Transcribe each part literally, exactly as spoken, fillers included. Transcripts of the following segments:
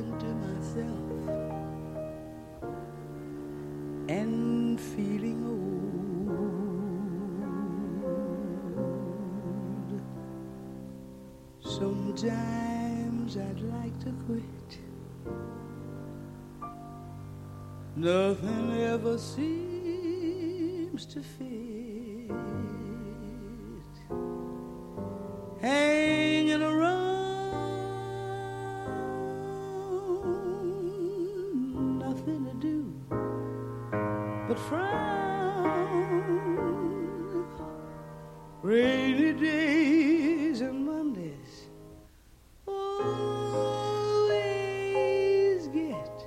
talking to myself and feeling old. Sometimes I'd like to quit. Nothing ever seems to fit. Hanging around, nothing to do but frown. Rainy days and Mondays always get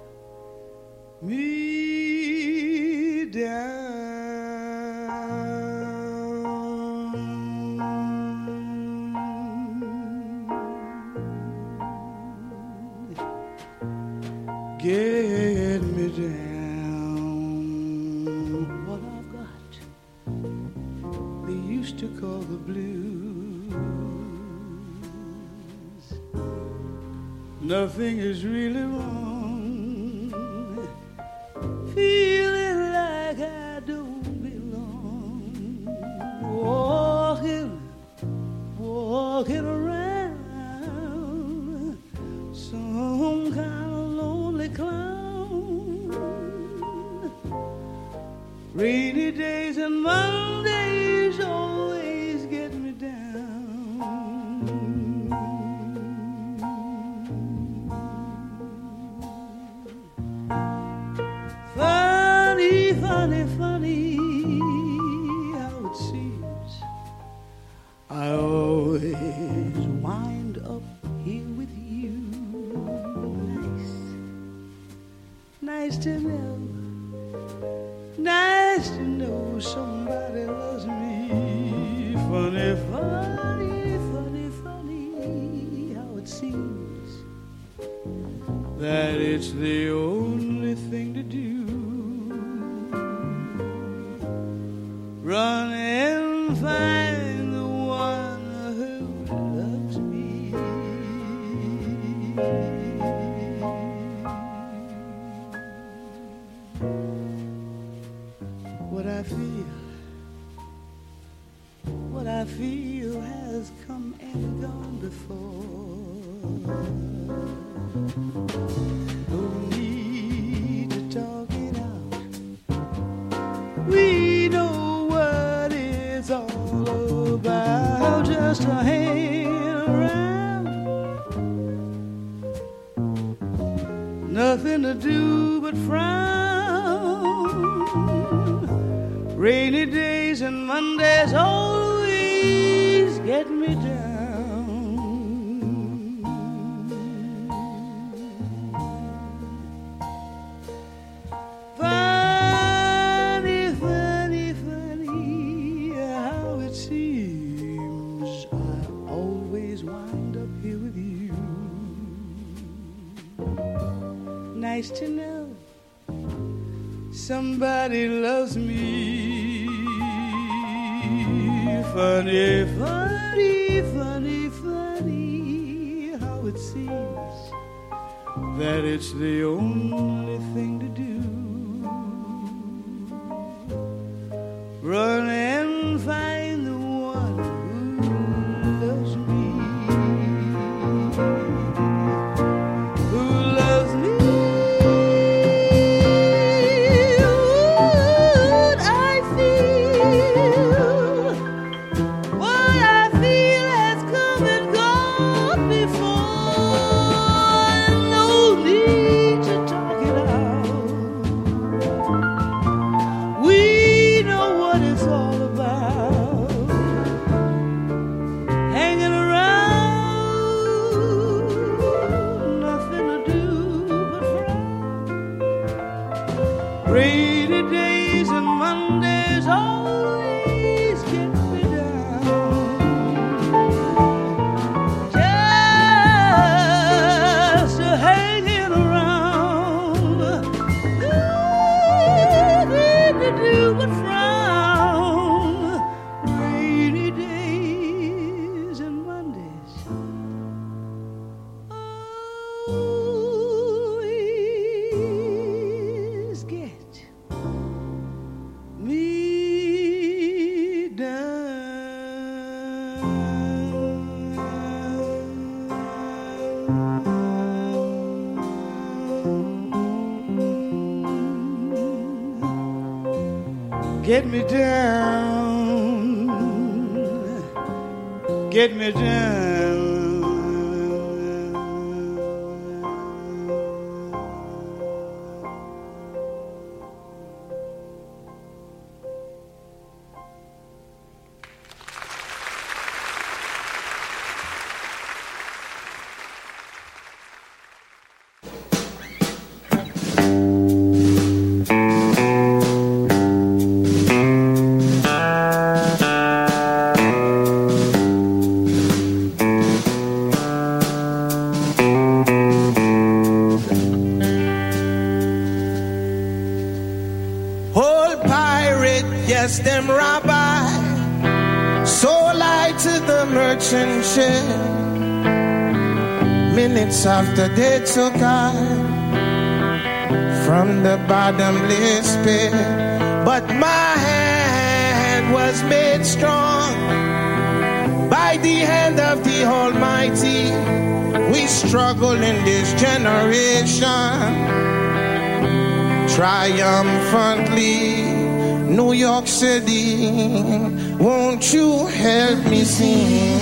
me down. Get me down. What I've got, they used to call the blues. Nothing is really wrong. Feeling like I don't belong. Walking, walking around some kind of lonely clown. Rainy days and Mondays always get me down. Funny, funny, funny how it seems I always wind up here with you. Nice, nice to know, nice to know somebody loves me. Funny, funny, funny, funny how it seems that it's the only thing to do. Run and find the one who loves me. What I feel, what I feel has come and gone before. No need to talk it out. We know what it's all about. Just to hang around, nothing to do but frown. Rainy days and Mondays always get me down. Funny, funny, funny how it seems I always wind up here with you. Nice to know somebody loves me. Funny, funny, funny, funny how it seems that it's the only thing to do. Run and find the one who loves me. Who loves me. Rainy days and Mondays always get me down. Just hanging around, nothing to do but frown. Rainy days and Mondays Get me down, get me down. Them rabbi, so light to the merchant ship. Minutes after they took I from the bottomless pit, but my hand was made strong by the hand of the Almighty. We struggle in this generation triumphantly. New York City, won't you help me sing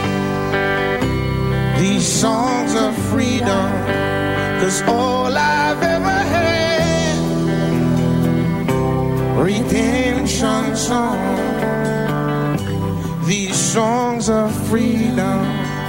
these songs of freedom? 'Cause all I've ever had, redemption song, these songs of freedom.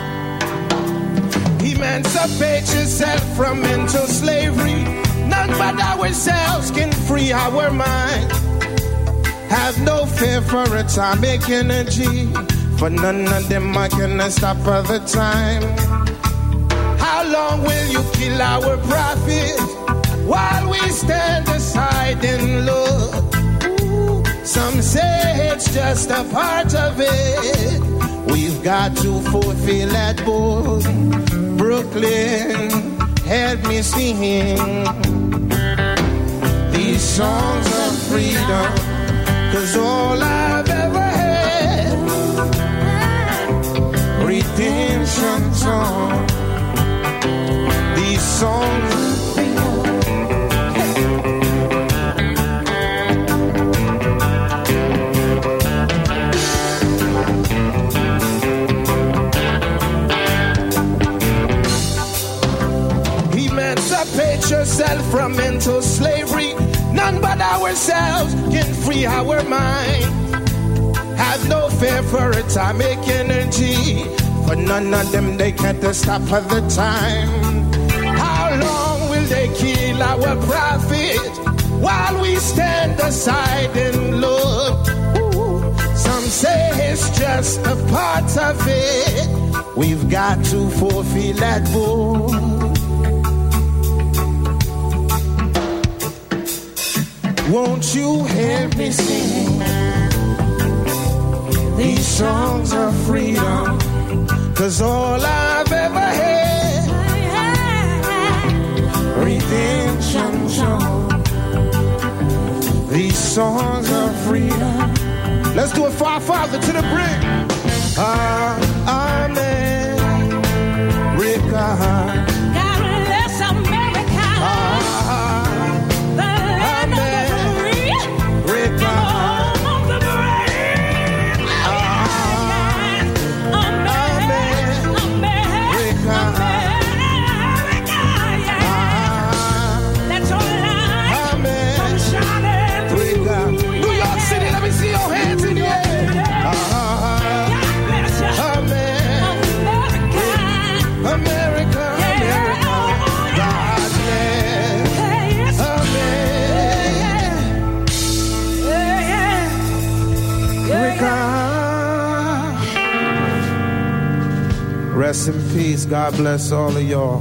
Emancipate yourself from mental slavery. None but ourselves can free our mind. Have no fear for atomic energy, for none of them I can stop at the time. How long will you kill our prophet while we stand aside and look? Ooh, some say it's just a part of it. We've got to fulfill that book. Brooklyn, help me sing these songs of freedom. 'Cause all I've ever had, redemption song, these songs. Emancipate yourself from mental slavery. None but ourselves can free our mind. Have no fear for atomic energy, for none of them they can't stop at the time. How long will they kill our prophet while we stand aside and look? Ooh, some say it's just a part of it. We've got to fulfill that book. Won't you help me sing these songs of freedom? 'Cause all I've ever had, redemption song, these songs of freedom. Let's do it for our Father to the brim. Ah, amen. America. God bless America. Ah, rest in peace. God bless all of y'all.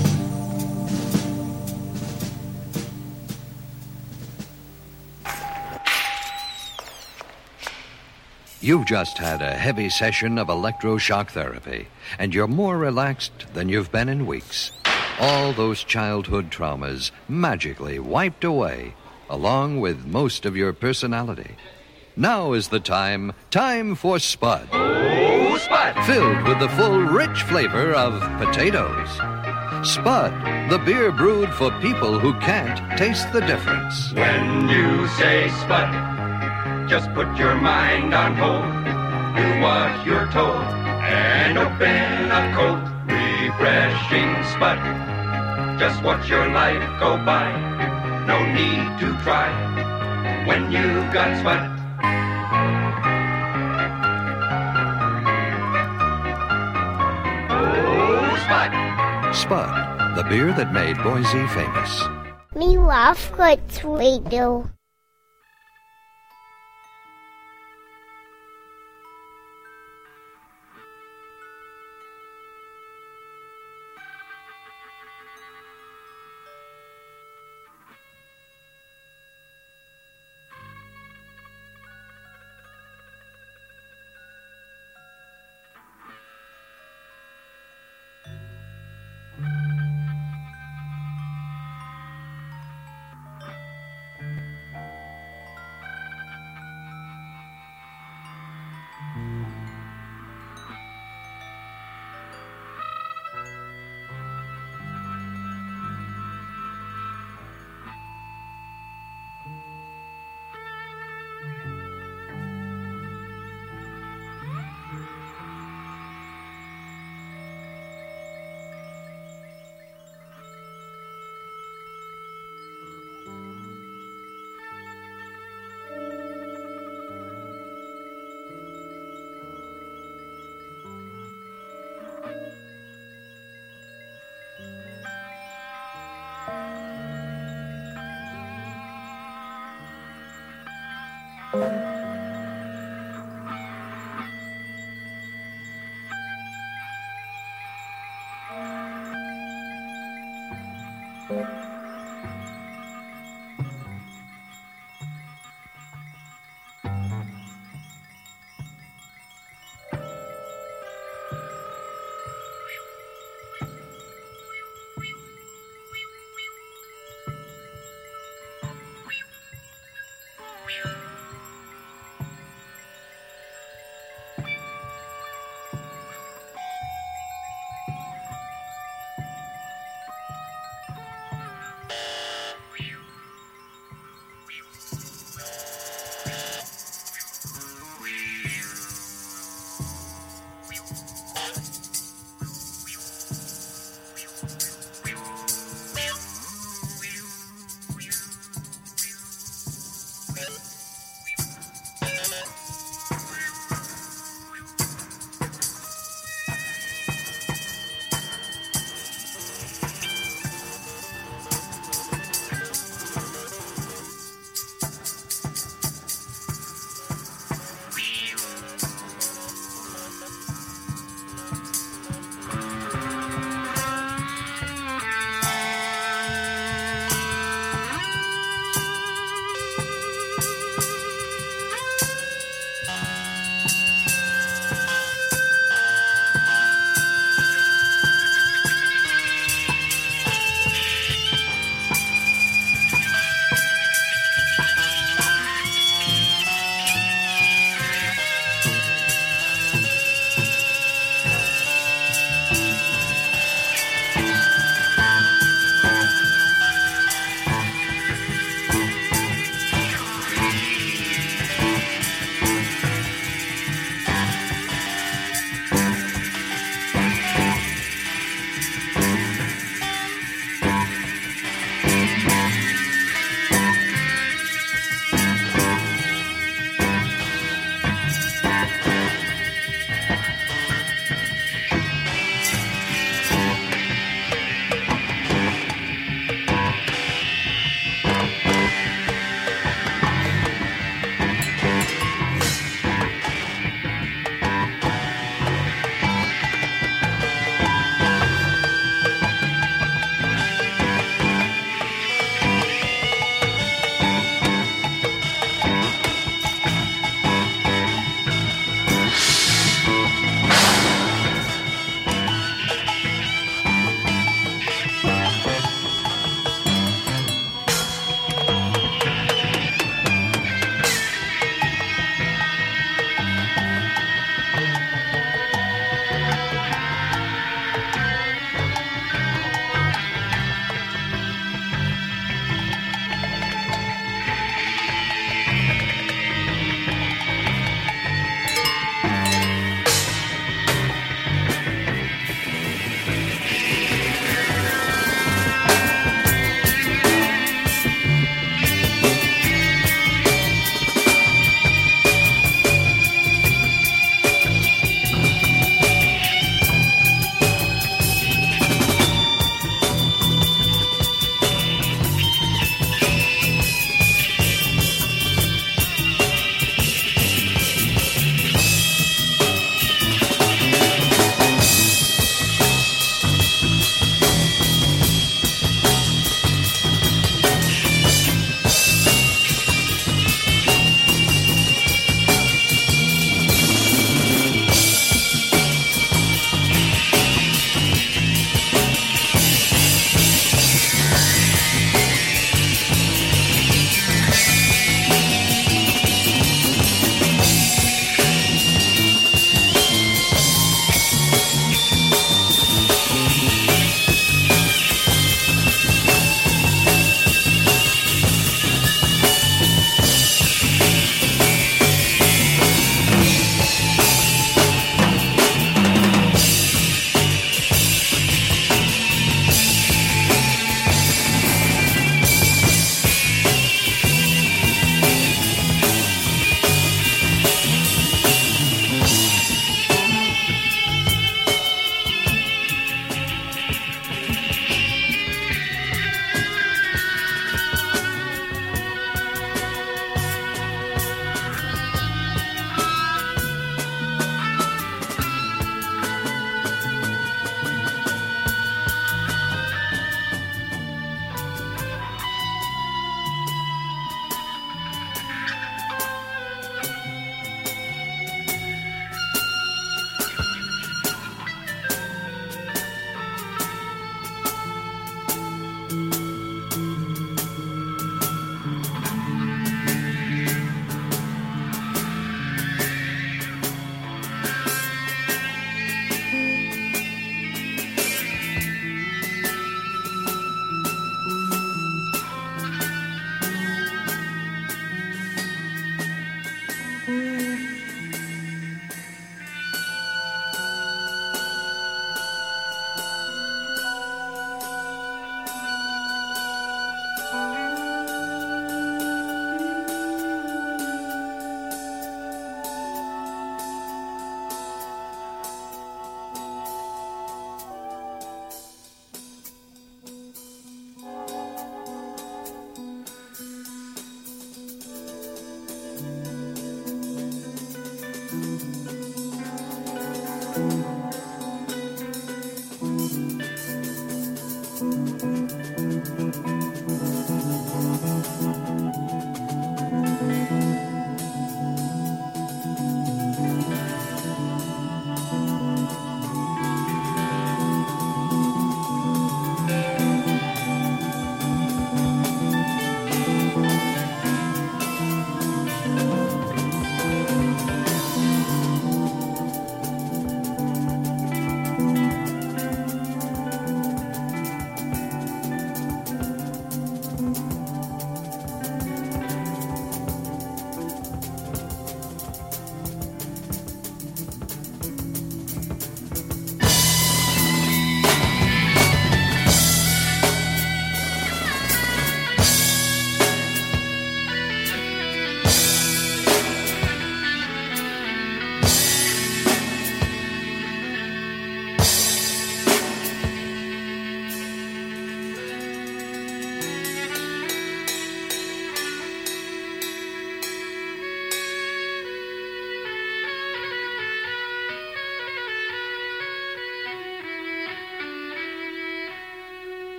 You've just had a heavy session of electroshock therapy, and you're more relaxed than you've been in weeks. All those childhood traumas magically wiped away, along with most of your personality. Now is the time, time for Spud. Oh, Spud! Filled with the full, rich flavor of potatoes. Spud, the beer brewed for people who can't taste the difference. When you say Spud, Just put your mind on hold, do what you're told, and open a cold, refreshing Spud. Just watch your life go by, no need to try, when you've got Spud. Oh, Spud! Spud, the beer that made Boise famous. Me love good radio.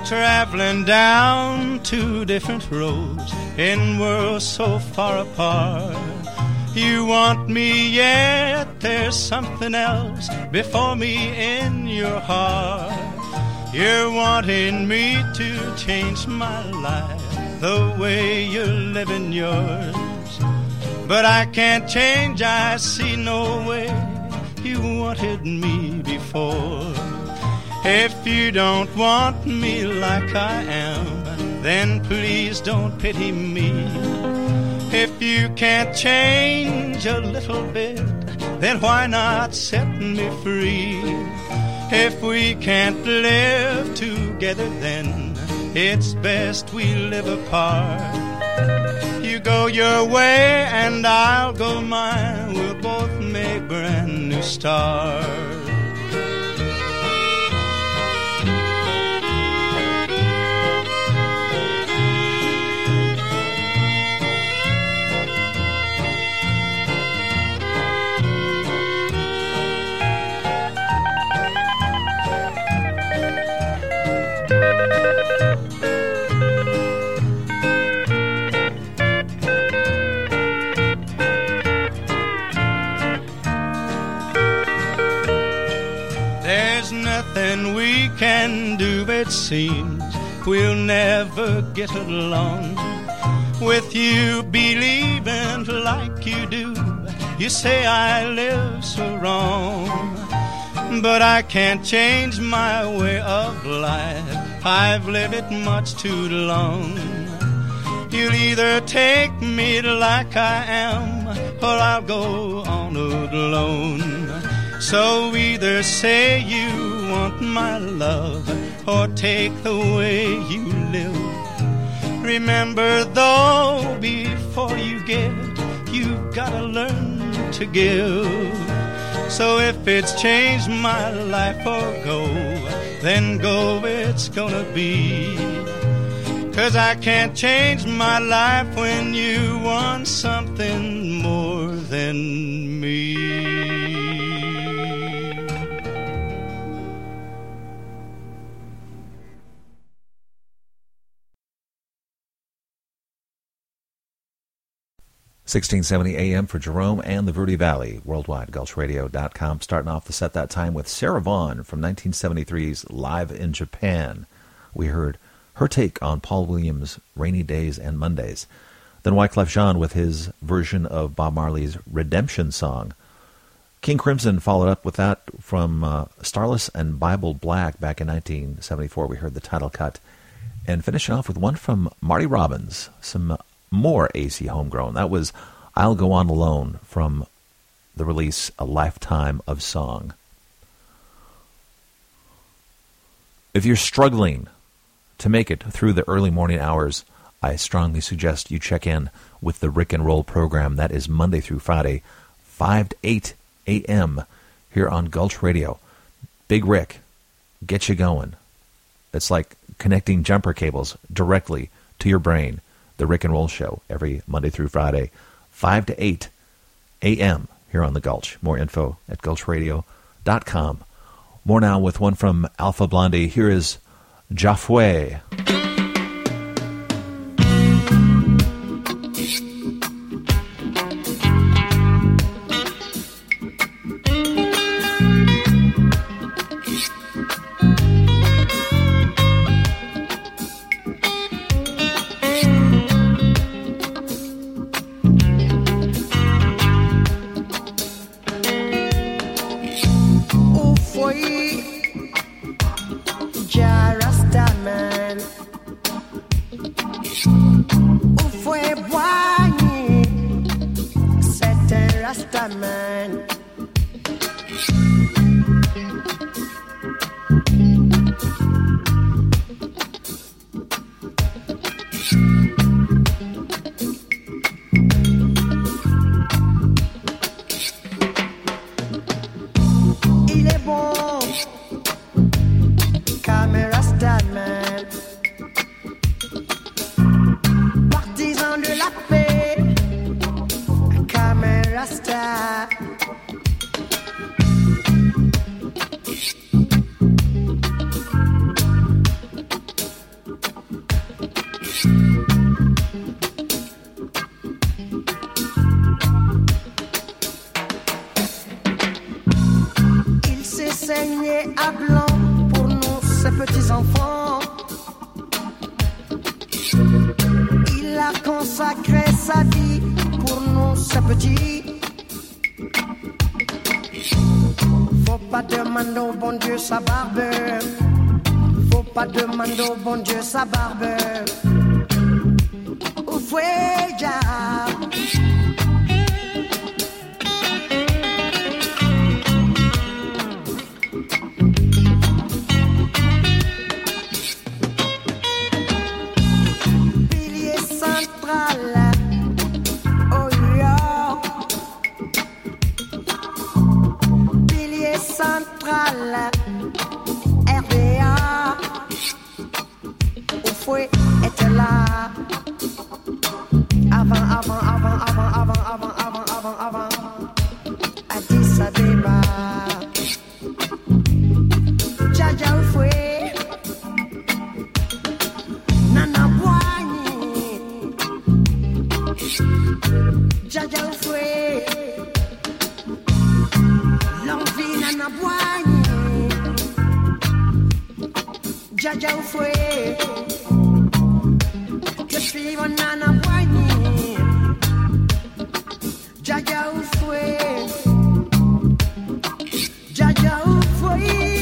We're traveling down two different roads in worlds so far apart. You want me, yet there's something else before me in your heart. You're wanting me to change my life the way you're living yours. But I can't change, I see no way you wanted me before. If you don't want me like I am, then please don't pity me. If you can't change a little bit, then why not set me free? If we can't live together, then it's best we live apart. You go your way and I'll go mine. We'll both make brand new stars. Nothing we can do, it seems we'll never get along. With you believing like you do, you say I live so wrong. But I can't change my way of life, I've lived it much too long. You'll either take me like I am, or I'll go on alone. So either say you want my love, or take the way you live. Remember though, before you get, you've gotta learn to give. So if it's changed my life or go, then go it's gonna be. 'Cause I can't change my life when you want something more than me. sixteen seventy A M for Jerome and the Verde Valley, worldwide, gulch radio dot com. Starting off the set that time with Sarah Vaughan from nineteen seventy-three's Live in Japan. We heard her take on Paul Williams' Rainy Days and Mondays. Then Wyclef Jean with his version of Bob Marley's Redemption Song. King Crimson followed up with that from uh, Starless and Bible Black back in nineteen seventy-four. We heard the title cut. And finishing off with one from Marty Robbins, some more A C homegrown. That was I'll Go On Alone from the release A Lifetime of Song. If you're struggling to make it through the early morning hours, I strongly suggest you check in with the Rick and Roll program. That is Monday through Friday, five to eight A M here on Gulch Radio. Big Rick, get you going. It's like connecting jumper cables directly to your brain. The Rick and Roll Show every Monday through Friday, five to eight A M here on the Gulch. More info at gulch radio dot com. More now with one from Alpha Blondy. Here is Jafwe. Rasta. enfants. Il a consacré sa vie pour nous, ces petits. Faut pas demander au bon Dieu sa barbe. Faut pas demander au bon Dieu sa barbe. Où fouet ya? Pilier central. Oh yeah. Pilier central. R D A. Où fouet était là. Avant, avant, avant, avant, avant, avant, avant, avant, avant, Addis Abeba. Jaja Oufoué, Nana Boigny. Jaja Oufoué, l'envie Nana Boigny. Jaja Oufoué, je suis mon Nana Boigny. Jaja Oufoué, Jaja Oufoué.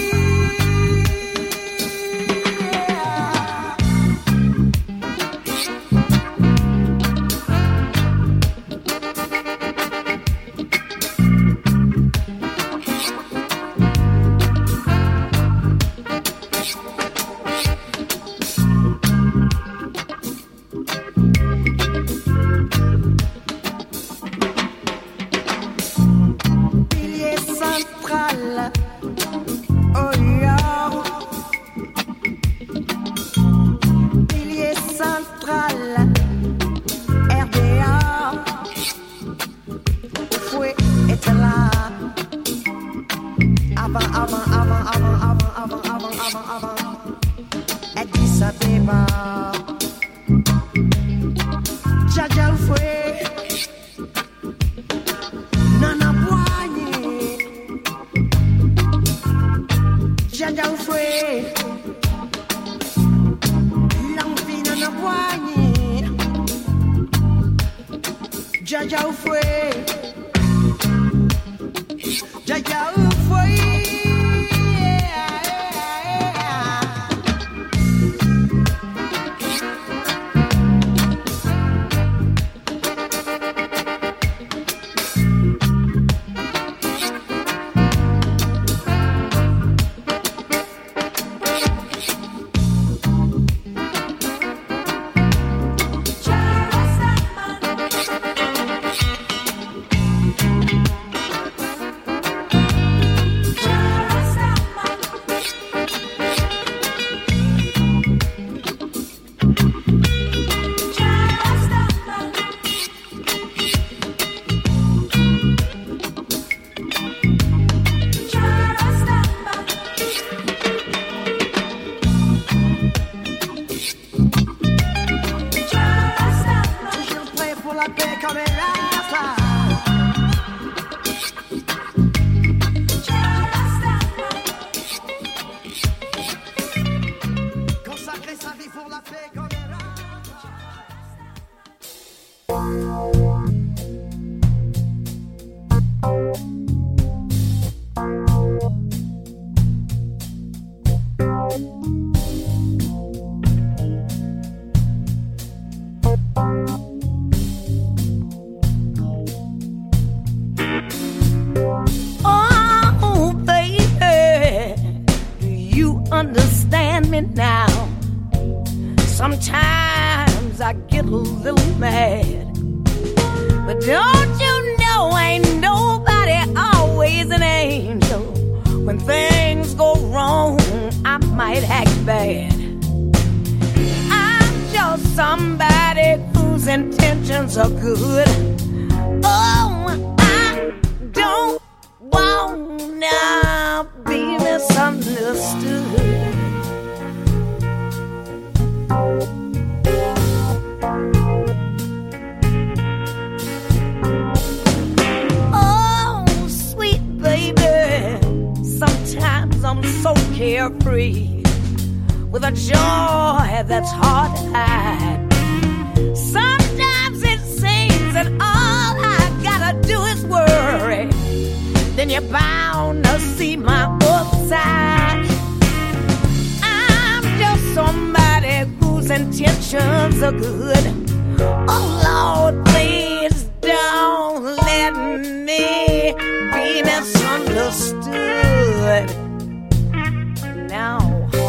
carefree with a joy that's hard to hide. Sometimes it seems that all I gotta do is worry, then you're bound to see my other side. I'm just somebody whose intentions are good. Oh Lord, please don't let me be misunderstood. Now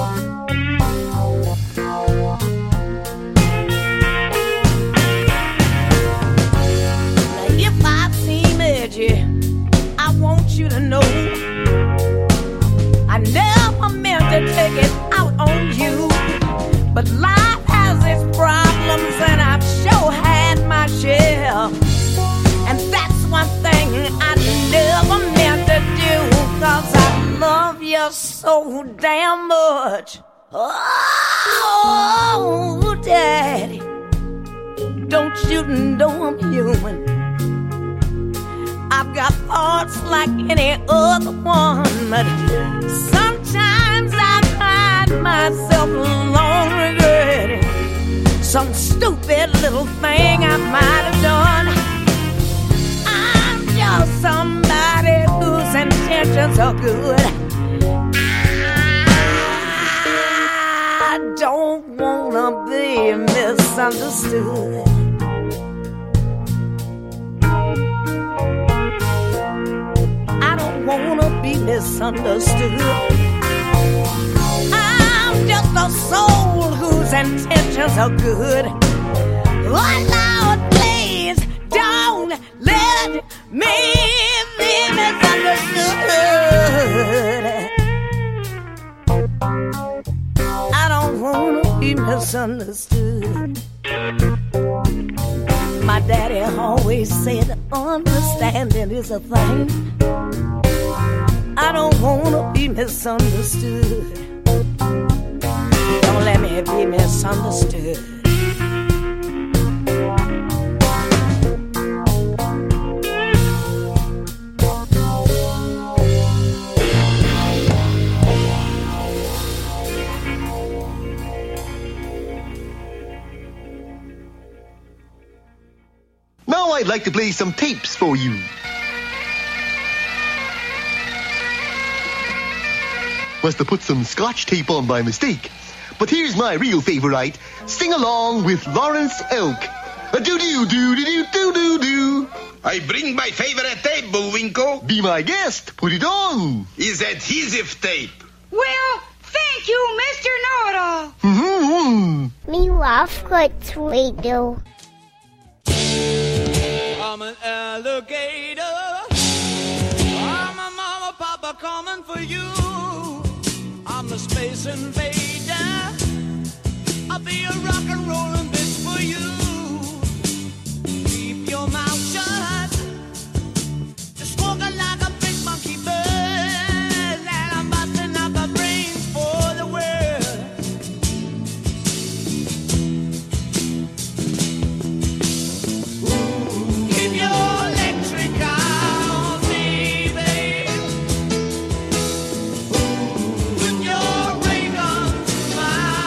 if I seem edgy, I want you to know I never meant to take it out on you, but life has its problems and I've sure had my share, and that's one thing I never meant to do, 'cause I love you so damn much. Oh, Daddy, don't you know I'm human? I've got thoughts like any other one, but sometimes I find myself alone regretting some stupid little thing I might have done. I'm just somebody whose intentions are good. I don't wanna be misunderstood. I don't wanna be misunderstood. I'm just a soul whose intentions are good. Oh Lord, please don't let me be misunderstood. I don't wanna be misunderstood. My daddy always said understanding is a thing. I don't wanna be misunderstood. Don't let me be misunderstood. Now I'd like to play some tapes for you. Must have put some Scotch tape on by mistake. But here's my real favorite. Sing along with Lawrence Elk. A do-do-do-do-do-do-do-do. I bring my favorite tape, Bullwinkle. Be my guest. Put it on. Is adhesive tape. Well, thank you, Mister Know-it-all. Mm-hmm. Me love good radio. I'm an alligator. I'm a mama, papa coming for you. I'm the space invader. I'll be a rock and rollin' bitch for you. Keep your mouth shut. Just walking like a big monkey bird. And I'm busting up the brains for the world. Keep your electric eye on me, babe. Put your ray gun to my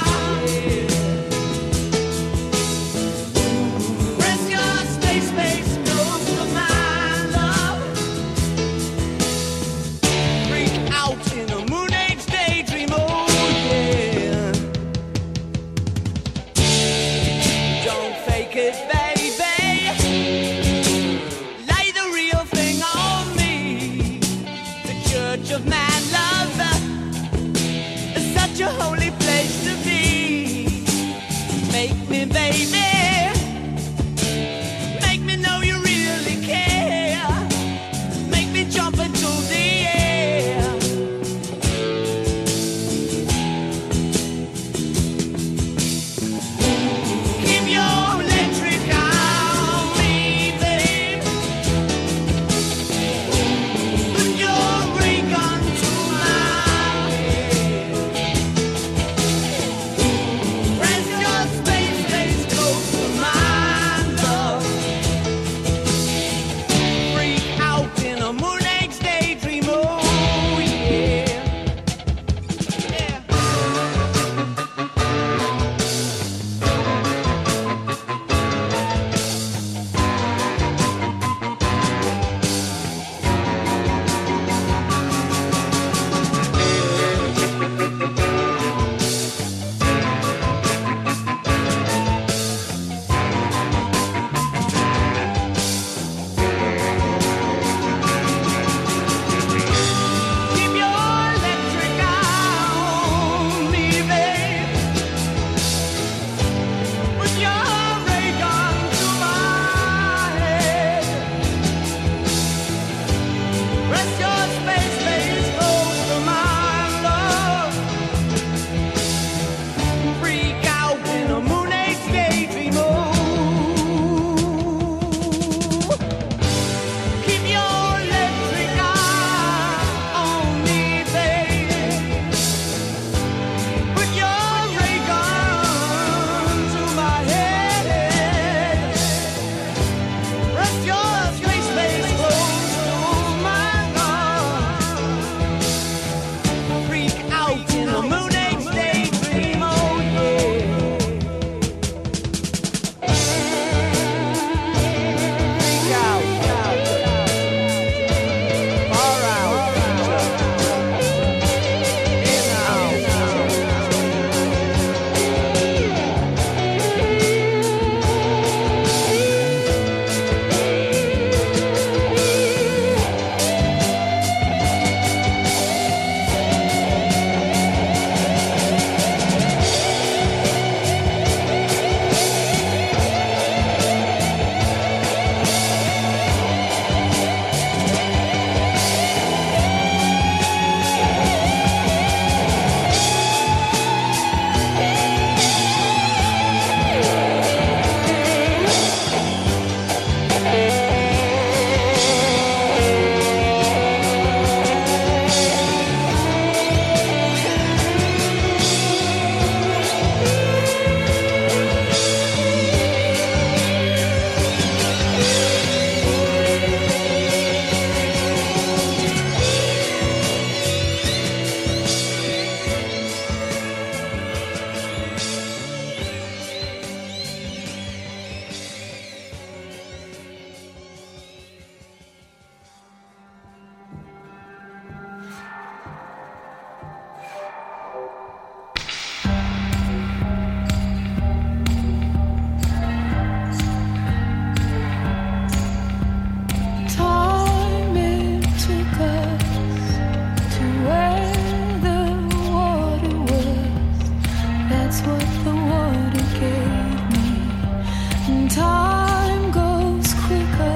That's what the water gave me. And time goes quicker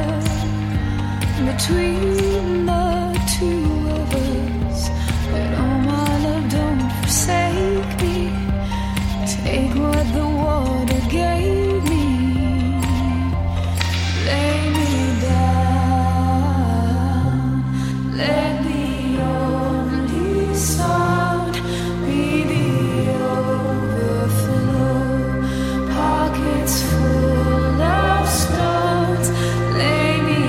between the two of us. But oh my love, don't forsake me. Take what the water gave me. Lay me down. Let the only sound be the overflow. Pockets full of stones. Lay me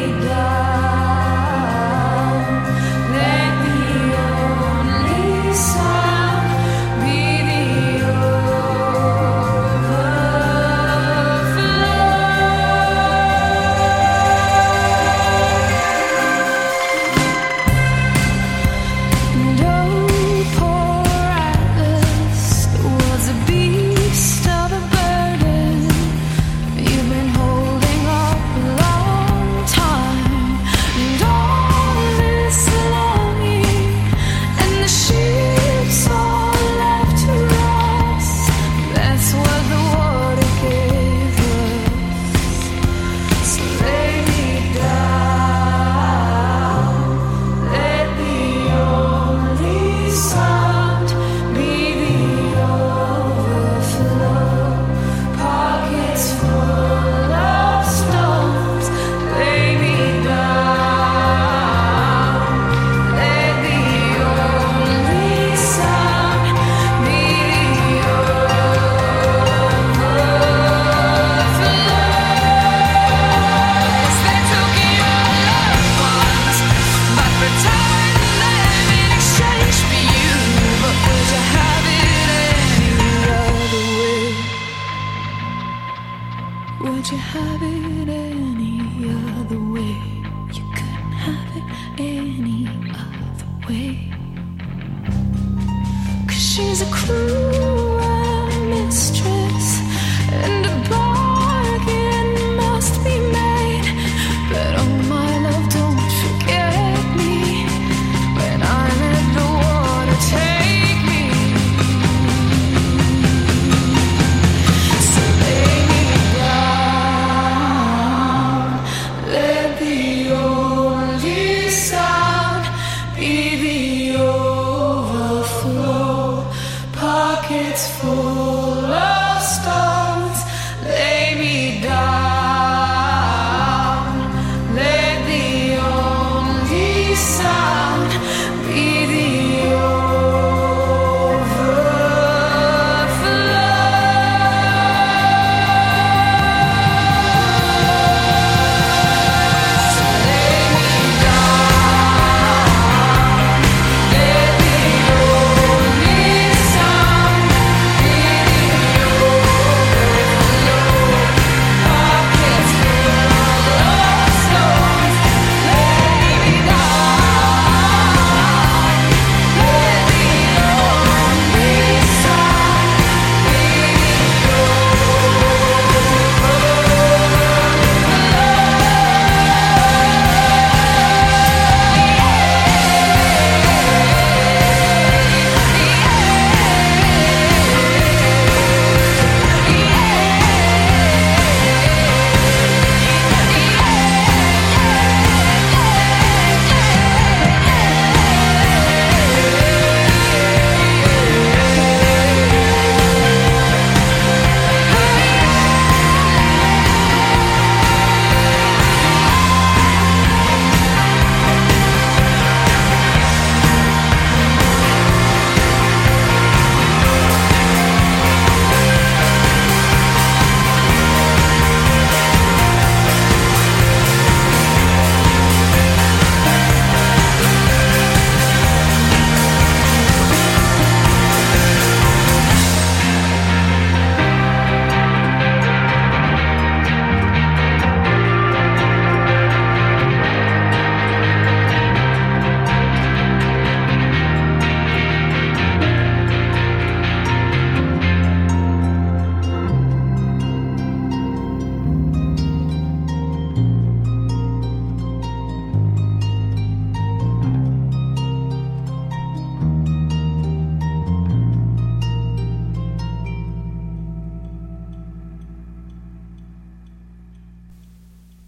down. Let the only sound be the Would you have it any other way? You couldn't have it any other way. 'Cause she's a cruel mistress, and a bargain must be made. But oh my love, don't forget me when I let the water take me. So lay me down, let the only sound be the overflow. Pockets full of stones, lay me down. Let the only sound be the overflow.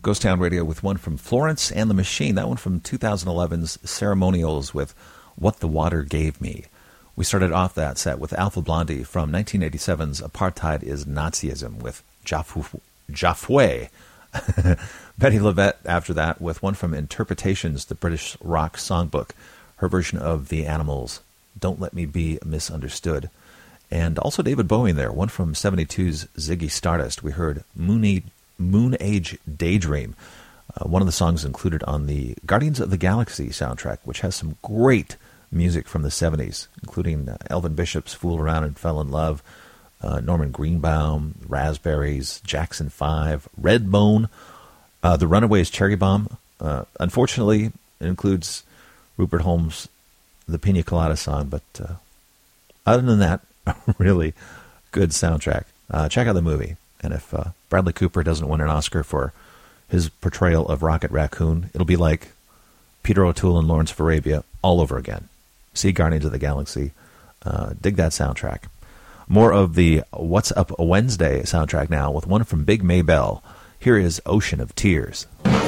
Ghost Town Radio with one from Florence and the Machine. That one from two thousand eleven's Ceremonials with What the Water Gave Me. We started off that set with Alpha Blondie from nineteen eighty-seven's Apartheid is Nazism with Jafwe. Betty Levette after that with one from Interpretations, the British rock songbook, her version of The Animals, Don't Let Me Be Misunderstood. And also David Bowie there, one from seventy-two's Ziggy Stardust. We heard Moon Age, Moon Age Daydream, uh, one of the songs included on the Guardians of the Galaxy soundtrack, which has some great music from the seventies, including uh, Elvin Bishop's Fool Around and Fell in Love, uh, Norman Greenbaum, Raspberries, Jackson five, Redbone, uh, The Runaways' Cherry Bomb. Uh, unfortunately, it includes Rupert Holmes' The Pina Colada song, but uh, other than that, a really good soundtrack. Uh, check out the movie. And if uh, Bradley Cooper doesn't win an Oscar for his portrayal of Rocket Raccoon, it'll be like Peter O'Toole and Lawrence of Arabia all over again. See Guardians of the Galaxy. Uh, dig that soundtrack. More of the What's Up Wednesday soundtrack now with one from Big Maybell. Here is Ocean of Tears.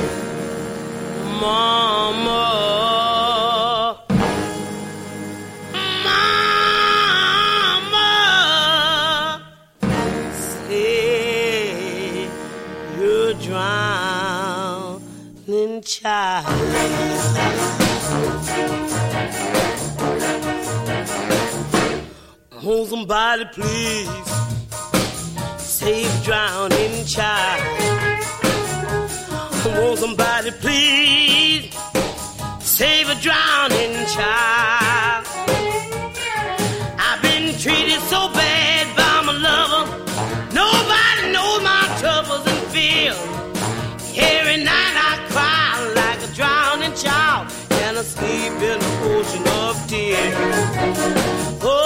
Mama, Mama, say you're drowning, child. Oh, somebody please save drowning child. Oh, somebody please save a drowning child. I've been treated so bad by my lover. Nobody knows my troubles and fears. Every night I cry like a drowning child, and I sleep in an ocean of tears. Oh,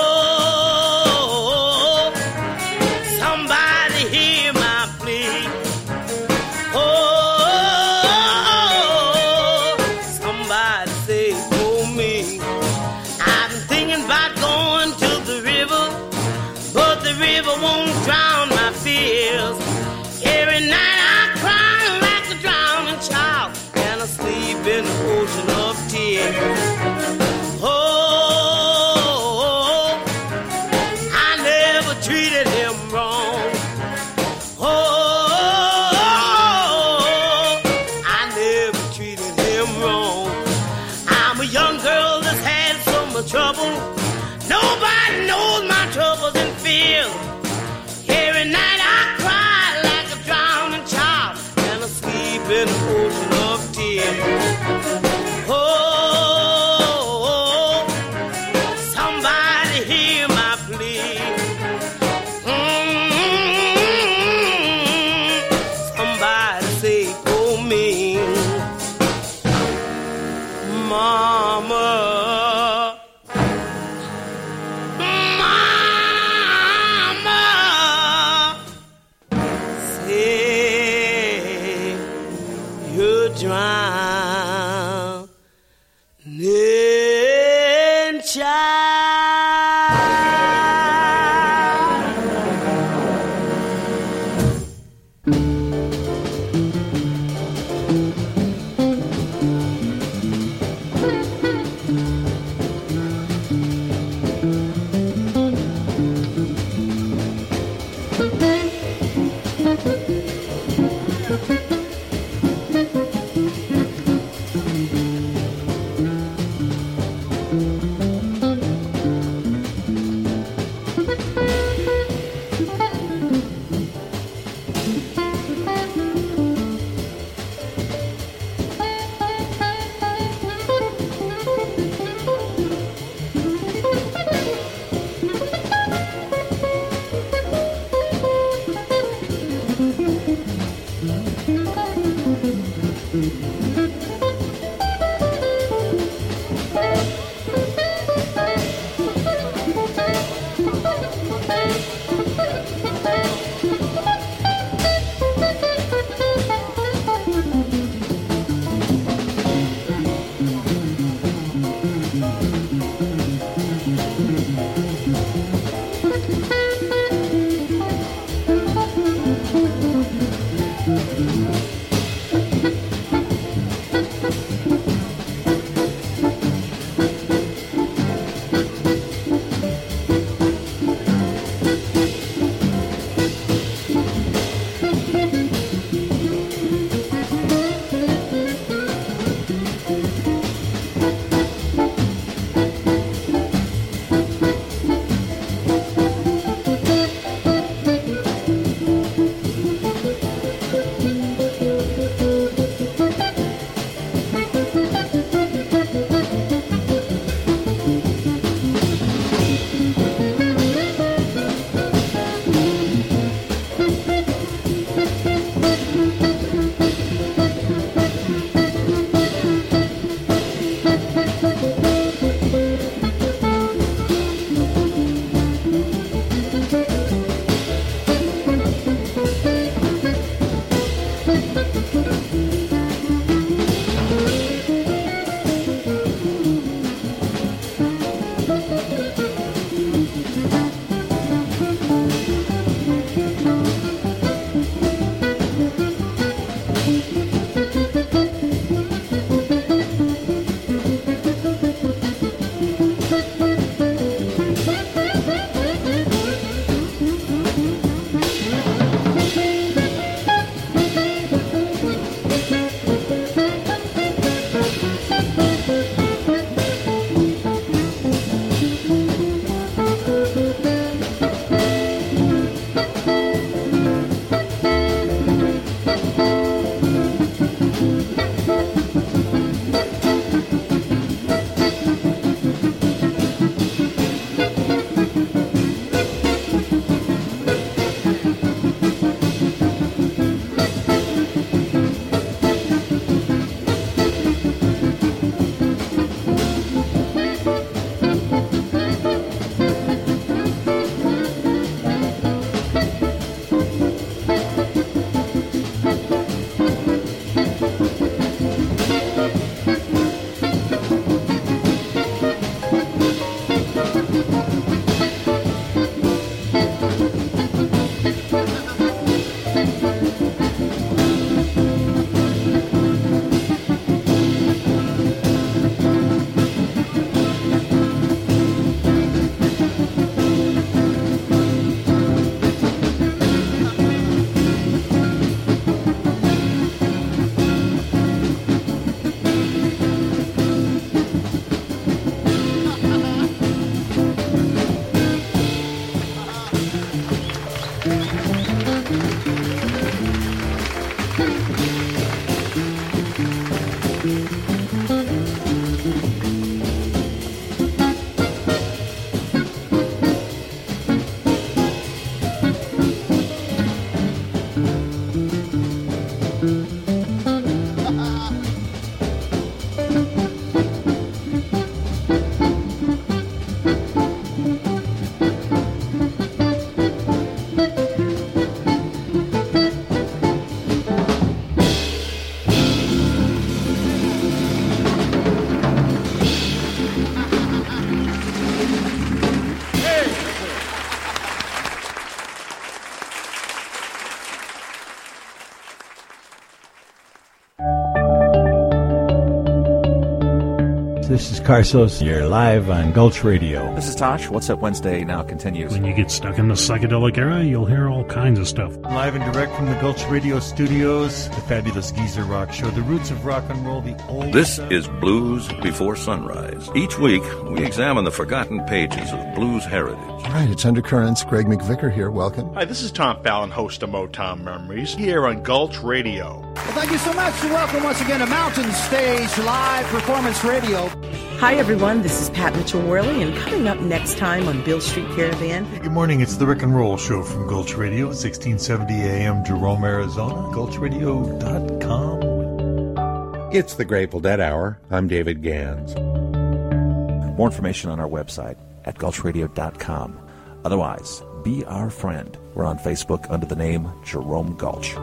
This is Carsos. You're live on Gulch Radio. This is Tosh. What's Up Wednesday now continues. When you get stuck in the psychedelic era, you'll hear all kinds of stuff. Live and direct from the Gulch Radio studios, the fabulous Geezer Rock Show, the roots of rock and roll, the old This stuff. is Blues Before Sunrise. Each week, we examine the forgotten pages of blues heritage. All right, it's Undercurrents. Greg McVicker here. Welcome. Hi, this is Tom Fallon, host of Motown Memories, here on Gulch Radio. Well, thank you so much, and welcome once again to Mountain Stage Live Performance Radio. Hi, everyone. This is Pat Mitchell-Worley, and coming up next time on Beale Street Caravan. Good morning. It's the Rick and Roll Show from Gulch Radio, sixteen seventy A M, Jerome, Arizona, gulch radio dot com. It's the Grateful Dead Hour. I'm David Gans. More information on our website at gulch radio dot com. Otherwise, be our friend. We're on Facebook under the name Jerome Gulch.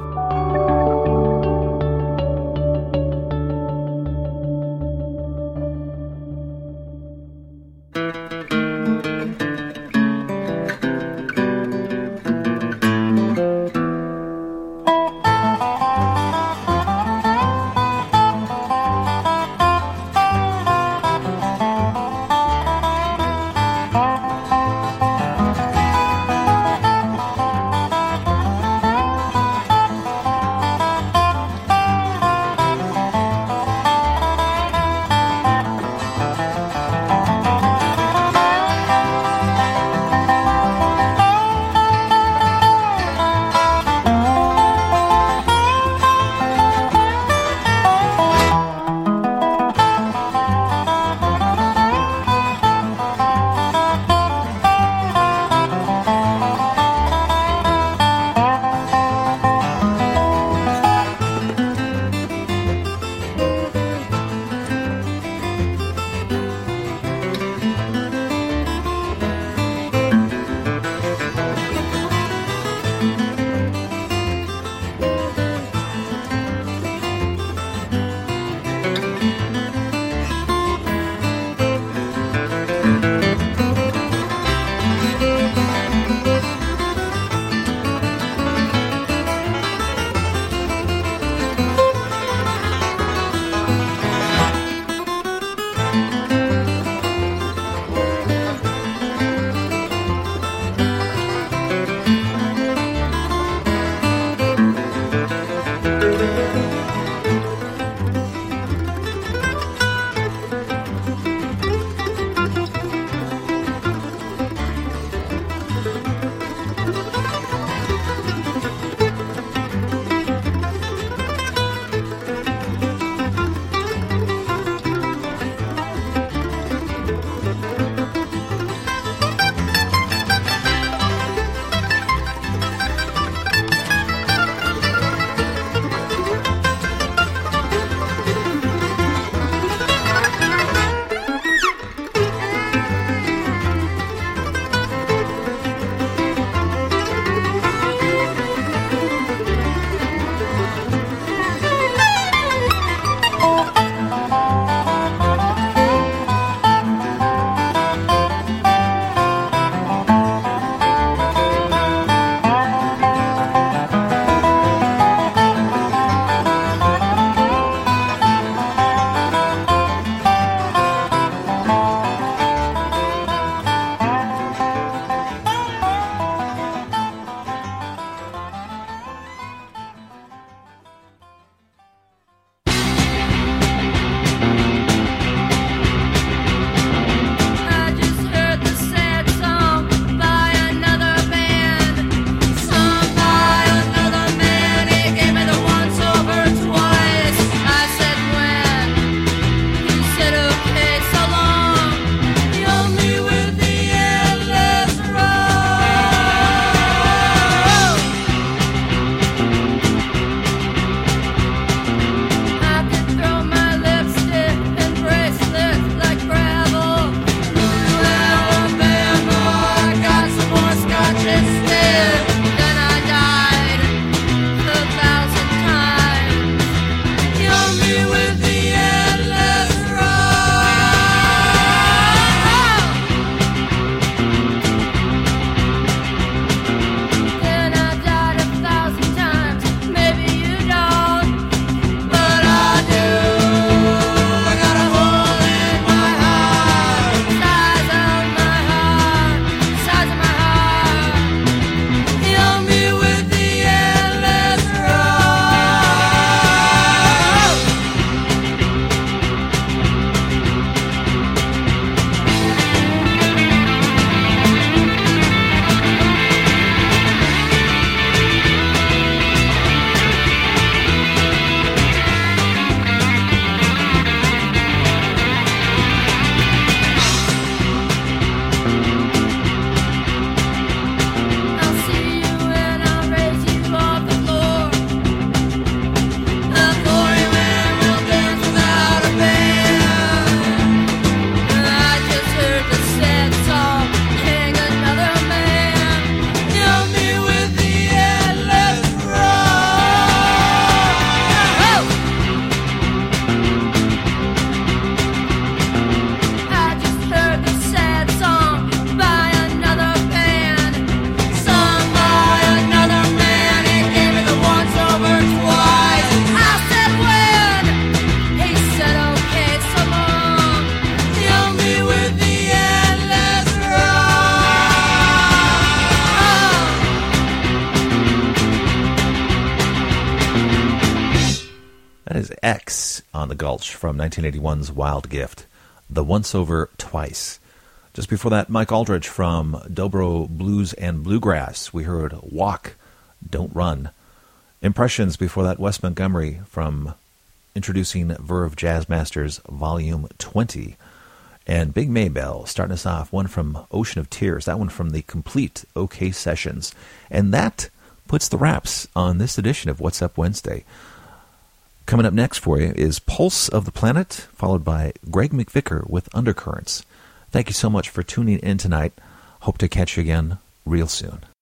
That is X on the Gulch from nineteen eighty-one's Wild Gift, The Once Over Twice. Just before that, Mike Aldridge from Dobro Blues and Bluegrass. We heard Walk, Don't Run. Impressions before that, Wes Montgomery from introducing Verve Jazz Masters Volume twenty. And Big Maybell starting us off, one from Ocean of Tears, that one from the complete OK Sessions. And that puts the wraps on this edition of What's Up Wednesday. Coming up next for you is Pulse of the Planet, followed by Greg McVicker with Undercurrents. Thank you so much for tuning in tonight. Hope to catch you again real soon.